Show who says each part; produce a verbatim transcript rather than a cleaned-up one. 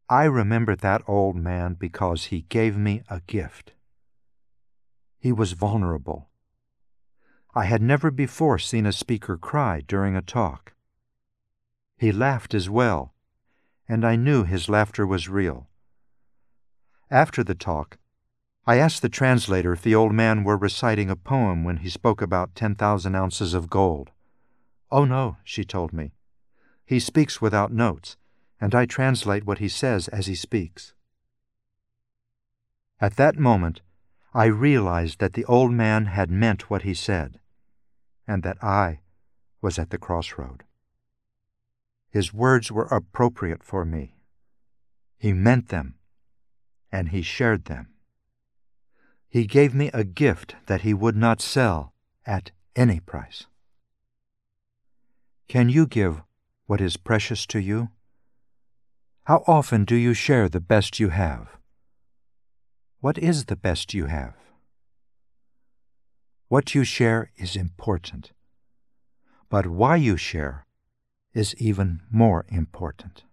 Speaker 1: I remember that old man because he gave me a gift. He was vulnerable. I had never before seen a speaker cry during a talk. He laughed as well, and I knew his laughter was real. After the talk, I asked the translator if the old man were reciting a poem when he spoke about ten thousand ounces of gold. "Oh no," she told me. "He speaks without notes, and I translate what he says as he speaks." At that moment, I realized that the old man had meant what he said, and that I was at the crossroad. His words were appropriate for me. He meant them, and he shared them. He gave me a gift that he would not sell at any price. Can you give what is precious to you? How often do you share the best you have? What is the best you have? What you share is important, but why you share is even more important.